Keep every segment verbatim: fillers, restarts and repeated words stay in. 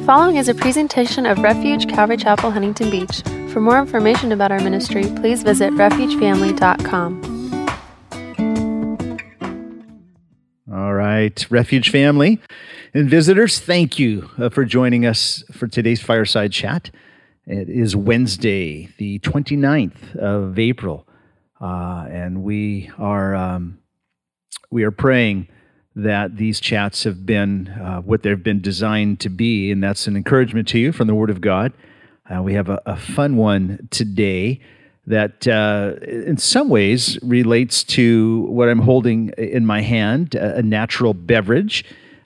following is a presentation of Refuge Calvary Chapel, Huntington Beach. For more information about our ministry, please visit refuge family dot com. All right, Refuge family and visitors, thank you uh, for joining us for today's Fireside Chat. It is Wednesday, the twenty-ninth of April, uh, and we are um, we are praying that these chats have been uh, what they've been designed to be, and that's an encouragement to you from the Word of God. Uh, we have a, a fun one today that uh, in some ways relates to what I'm holding in my hand, a, a natural beverage.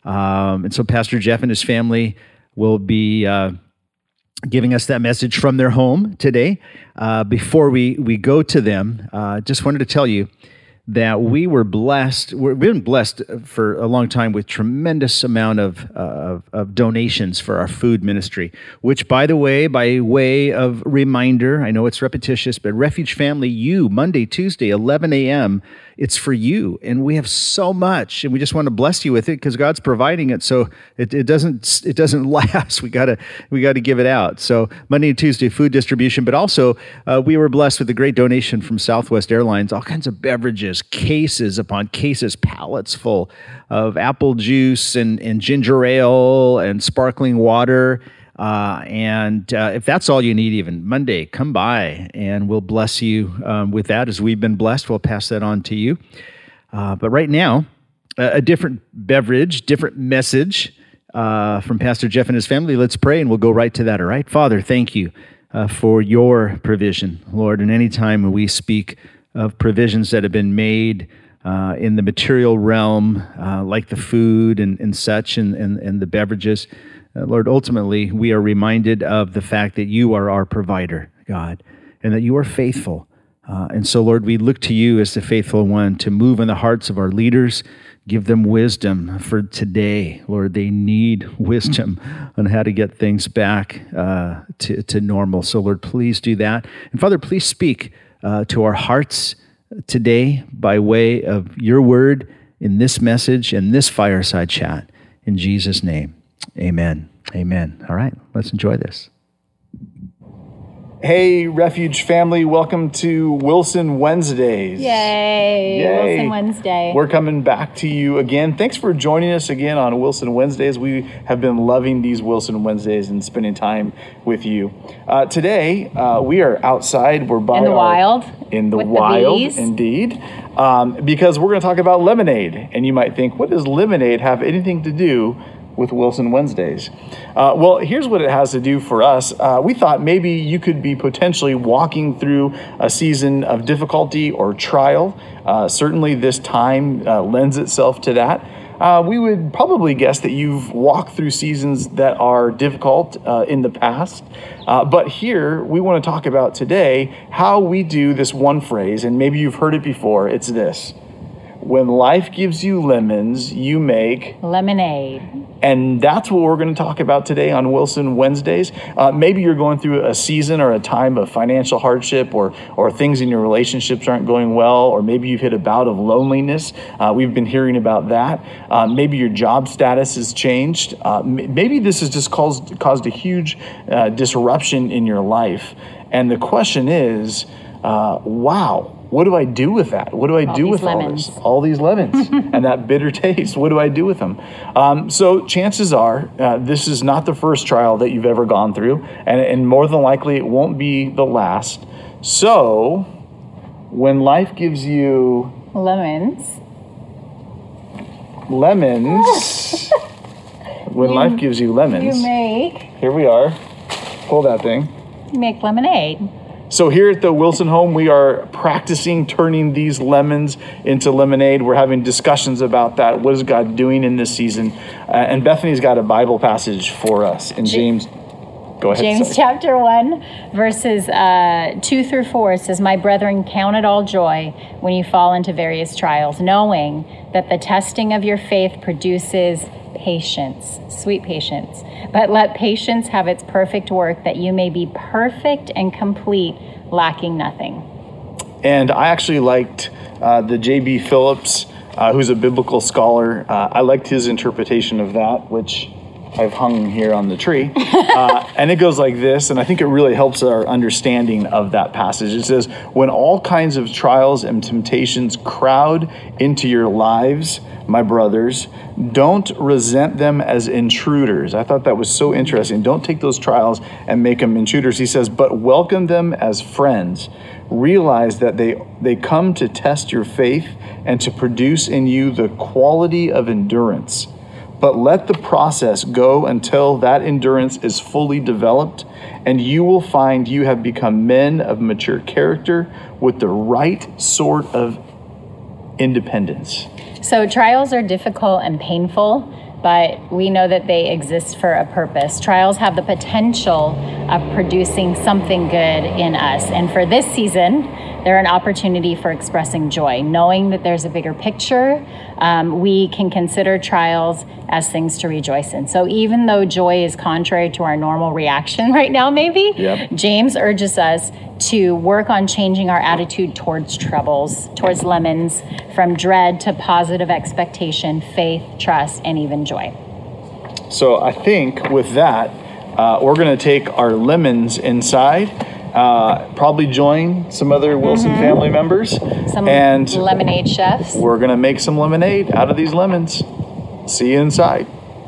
Um, and so Pastor Jeff and his family will be uh, giving us that message from their home today. Uh, before we, we go to them, uh, just wanted to tell you that we were blessed, we've been blessed for a long time with tremendous amount of, uh, of, of donations for our food ministry, which, by the way, by way of reminder, I know it's repetitious, but Refuge Family, you, Monday, Tuesday, eleven a.m., it's for you, and we have so much, and we just want to bless you with it because God's providing it, so it, it doesn't it doesn't last. We gotta we gotta give it out. So Monday and Tuesday food distribution, but also uh, we were blessed with a great donation from Southwest Airlines, all kinds of beverages, cases upon cases, pallets full of apple juice and and ginger ale and sparkling water. Uh, and uh, if that's all you need, even Monday, come by and we'll bless you um, with that. As we've been blessed, we'll pass that on to you. Uh, but right now, a, a different beverage, different message uh, from Pastor Jeff and his family. Let's pray and we'll go right to that, all right? Father, thank you uh, for your provision, Lord. And anytime we speak of provisions that have been made uh, in the material realm, uh, like the food and, and such and, and, and the beverages, Uh, Lord, ultimately, we are reminded of the fact that you are our provider, God, and that you are faithful. Uh, and so, Lord, we look to you as the faithful one to move in the hearts of our leaders, give them wisdom for today. Lord, they need wisdom on how to get things back uh, to, to normal. So, Lord, please do that. And Father, please speak uh, to our hearts today by way of your word in this message and this fireside chat. In Jesus' name. Amen. Amen. All right, let's enjoy this. Hey, Refuge family, welcome to Wilson Wednesdays. Yay, Yay. Wilson Wednesday. We're coming back to you again. Thanks for joining us again on Wilson Wednesdays. We have been loving these Wilson Wednesdays and spending time with you. Uh, today, uh, we are outside. We're by in the our, wild. In the with wild, the bees. indeed. Um, because we're going to talk about lemonade. And you might think, what does lemonade have anything to do with Wilson Wednesdays? Uh, well, here's what it has to do for us. Uh, we thought maybe you could be potentially walking through a season of difficulty or trial. Uh, certainly this time uh, lends itself to that. Uh, we would probably guess that you've walked through seasons that are difficult uh, in the past. Uh, but here, we want to talk about today how we do this one phrase, and maybe you've heard it before. It's this: when life gives you lemons, you make lemonade. And that's what we're going to talk about today on Wilson Wednesdays. Uh, maybe you're going through a season or a time of financial hardship, or or things in your relationships aren't going well, or maybe you've hit a bout of loneliness. Uh, we've been hearing about that. Uh, maybe your job status has changed. Uh, m- maybe this has just caused, caused a huge uh, disruption in your life. And the question is, uh, wow, what do I do with that? What do I all do with lemons. all this? All these lemons and that bitter taste. What do I do with them? Um, so chances are uh, this is not the first trial that you've ever gone through, and, and more than likely it won't be the last. So when life gives you lemons, lemons, when you, life gives you lemons, you make here we are. Pull that thing. You make lemonade. So here at the Wilson home, we are practicing turning these lemons into lemonade. We're having discussions about that. What is God doing in this season? Uh, and Bethany's got a Bible passage for us in James. Go ahead. James sorry. chapter one, verses uh, two through four says, "My brethren, count it all joy when you fall into various trials, knowing that the testing of your faith produces patience, sweet patience. But let patience have its perfect work, that you may be perfect and complete, lacking nothing." And I actually liked uh, the J B Phillips, uh, who's a biblical scholar. Uh, I liked his interpretation of that, which I've hung here on the tree. Uh, and it goes like this, and I think it really helps our understanding of that passage. It says, when all kinds of trials and temptations crowd into your lives, my brothers, don't resent them as intruders. I thought that was so interesting. Don't take those trials and make them intruders. He says, but welcome them as friends. Realize that they, they come to test your faith and to produce in you the quality of endurance. But let the process go until that endurance is fully developed, and you will find you have become men of mature character with the right sort of independence. So trials are difficult and painful, but we know that they exist for a purpose. Trials have the potential of producing something good in us. And for this season, they're an opportunity for expressing joy. Knowing that there's a bigger picture, um, we can consider trials as things to rejoice in. So even though joy is contrary to our normal reaction right now, maybe, yep. James urges us to work on changing our attitude towards troubles, towards lemons, from dread to positive expectation, faith, trust, and even joy. So I think with that, uh, we're going to take our lemons inside, uh, probably join some other Wilson mm-hmm. family members. Some and lemonade chefs. We're going to make some lemonade out of these lemons. See you inside.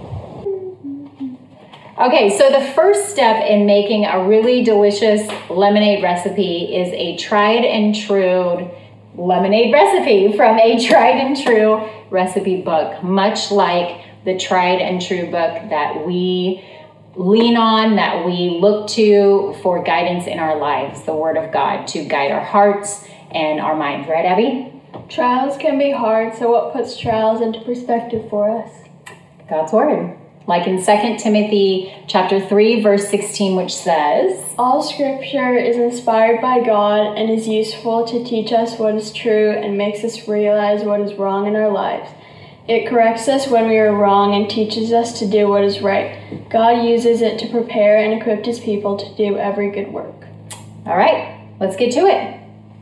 Okay, so the first step in making a really delicious lemonade recipe is a tried and true lemonade recipe from a tried and true recipe book, much like the tried and true book that we lean on, that we look to for guidance in our lives, the Word of God, to guide our hearts and our minds. Right, Abby? Trials can be hard, so what puts trials into perspective for us? God's Word. Like in Second Timothy chapter three, verse sixteen, which says, all scripture is inspired by God and is useful to teach us what is true and makes us realize what is wrong in our lives. It corrects us when we are wrong and teaches us to do what is right. God uses it to prepare and equip his people to do every good work. All right, let's get to it.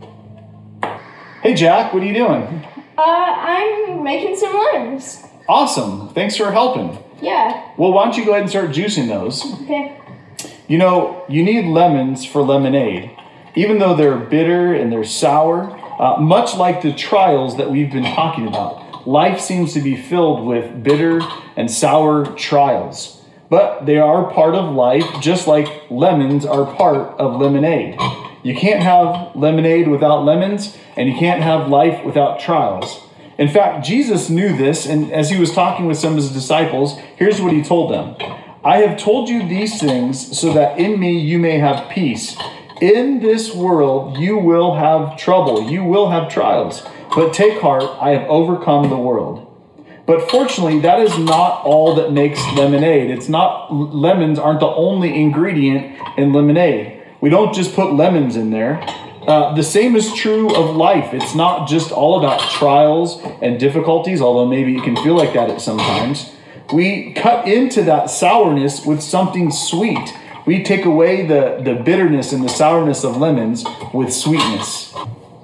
Hey, Jack, what are you doing? Uh, I'm making some lemons. Awesome. Thanks for helping. Yeah. Well, why don't you go ahead and start juicing those? Okay. You know, you need lemons for lemonade. Even though they're bitter and they're sour, uh, much like the trials that we've been talking about, life seems to be filled with bitter and sour trials. But they are part of life, just like lemons are part of lemonade. You can't have lemonade without lemons, and you can't have life without trials. In fact, Jesus knew this, and as he was talking with some of his disciples, here's what he told them. I have told you these things so that in me you may have peace. In this world you will have trouble, you will have trials, but take heart, I have overcome the world. But fortunately, that is not all that makes lemonade. It's not, lemons aren't the only ingredient in lemonade. We don't just put lemons in there. Uh, the same is true of life. It's not just all about trials and difficulties, although maybe it can feel like that at sometimes. We cut into that sourness with something sweet. We take away the, the bitterness and the sourness of lemons with sweetness.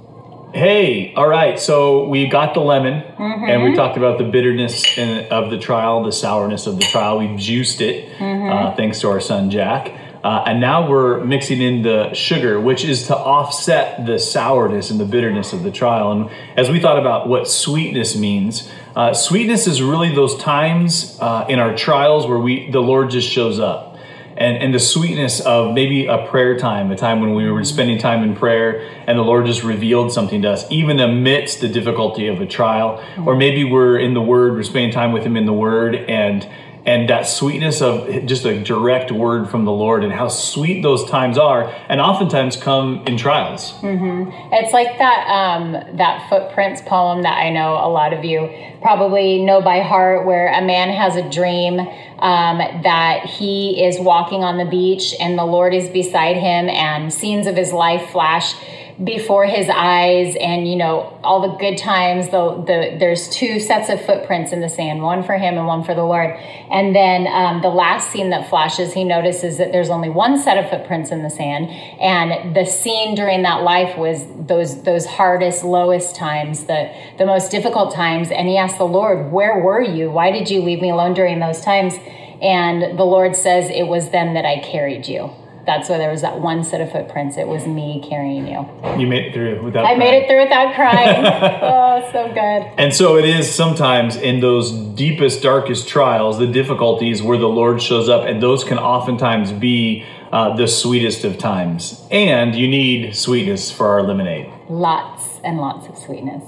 Hey, all right, so we got the lemon, mm-hmm. and we talked about the bitterness in, of the trial, the sourness of the trial. We juiced it, mm-hmm. uh, thanks to our son, Jack. Uh, and now we're mixing in the sugar, which is to offset the sourness and the bitterness of the trial. And as we thought about what sweetness means, uh, sweetness is really those times uh, in our trials where we the Lord just shows up. And, and the sweetness of maybe a prayer time, a time when we were spending time in prayer and the Lord just revealed something to us, even amidst the difficulty of a trial. Or maybe we're in the Word, we're spending time with Him in the Word, and And that sweetness of just a direct word from the Lord and how sweet those times are, and oftentimes come in trials. Mm-hmm. It's like that um, that Footprints poem that I know a lot of you probably know by heart, where a man has a dream um, that he is walking on the beach and the Lord is beside him and scenes of his life flash before his eyes, and you know all the good times. The the there's two sets of footprints in the sand, one for him and one for the Lord. And then um, the last scene that flashes, he notices that there's only one set of footprints in the sand, and the scene during that life was those those hardest, lowest times, the the most difficult times. And he asked the Lord, "Where were you? Why did you leave me alone during those times?" And the Lord says, it was then that I carried you. That's why there was that one set of footprints. It was me carrying you. You made it through without I crying. made it through without crying. Oh, so good. And so it is sometimes in those deepest, darkest trials, the difficulties where the Lord shows up, and those can oftentimes be uh, the sweetest of times. And you need sweetness for our lemonade. Lots and lots of sweetness.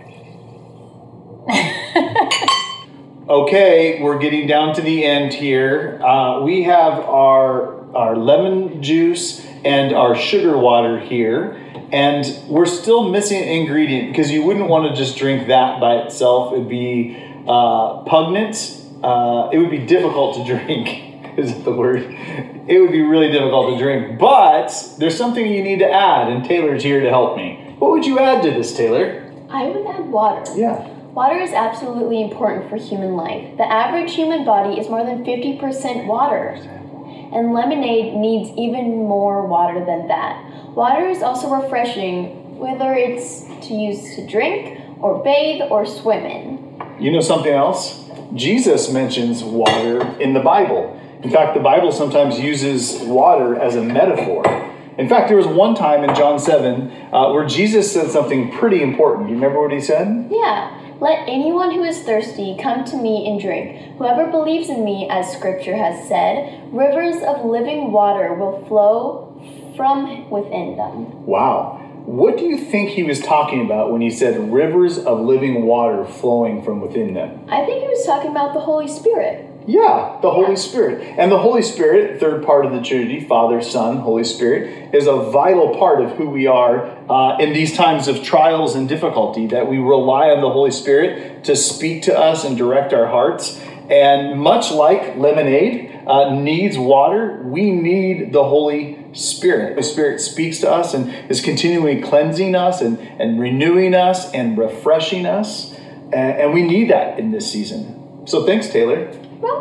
Okay, we're getting down to the end here. Uh, we have our our lemon juice and our sugar water here, and we're still missing an ingredient because you wouldn't want to just drink that by itself. It'd be uh, pungent. Uh, it would be difficult to drink. Is the word? It would be really difficult to drink. But there's something you need to add, and Taylor's here to help me. What would you add to this, Taylor? I would add water. Yeah. Water is absolutely important for human life. The average human body is more than fifty percent water. And lemonade needs even more water than that. Water is also refreshing, whether it's to use to drink, or bathe, or swim in. You know something else? Jesus mentions water in the Bible. In fact, the Bible sometimes uses water as a metaphor. In fact, there was one time in John seven uh, where Jesus said something pretty important. Do you remember what he said? Yeah. Let anyone who is thirsty come to me and drink. Whoever believes in me, as Scripture has said, rivers of living water will flow from within them. Wow. What do you think he was talking about when he said rivers of living water flowing from within them? I think he was talking about the Holy Spirit. Yeah, the Holy Spirit. And the Holy Spirit, third part of the Trinity, Father, Son, Holy Spirit, is a vital part of who we are uh, in these times of trials and difficulty, that we rely on the Holy Spirit to speak to us and direct our hearts. And much like lemonade uh, needs water, we need the Holy Spirit. The Spirit speaks to us and is continually cleansing us and, and renewing us and refreshing us. And, and we need that in this season. So thanks, Taylor.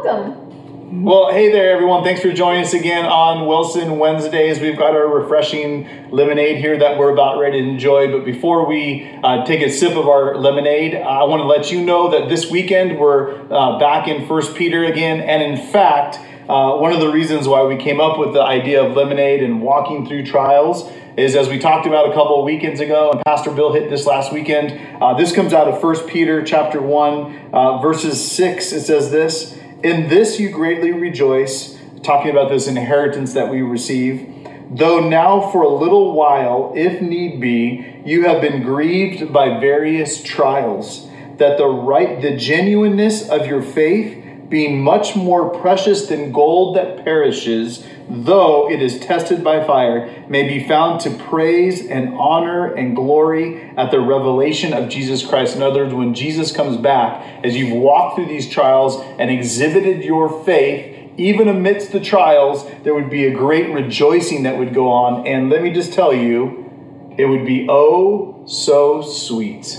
Welcome. Well, hey there, everyone. Thanks for joining us again on Wilson Wednesdays. We've got our refreshing lemonade here that we're about ready to enjoy. But before we uh, take a sip of our lemonade, I want to let you know that this weekend we're uh, back in First Peter again. And in fact, uh, one of the reasons why we came up with the idea of lemonade and walking through trials is, as we talked about a couple of weekends ago, and Pastor Bill hit this last weekend, uh, this comes out of First Peter chapter one, uh, verses six. It says this: "In this you greatly rejoice," talking about this inheritance that we receive, "though now for a little while, if need be, you have been grieved by various trials, that the right, the genuineness of your faith, being much more precious than gold that perishes, though it is tested by fire, may be found to praise and honor and glory at the revelation of Jesus Christ." In other words, when Jesus comes back, as you've walked through these trials and exhibited your faith, even amidst the trials, there would be a great rejoicing that would go on. And let me just tell you, it would be oh so sweet.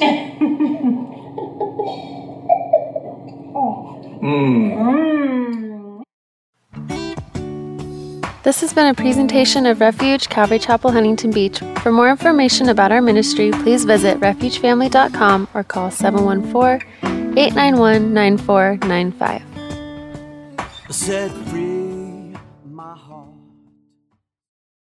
Mm. This has been a presentation of Refuge Calvary Chapel, Huntington Beach. For more information about our ministry, please visit refuge family dot com or call seven one four, eight nine one, nine four nine five. Set free.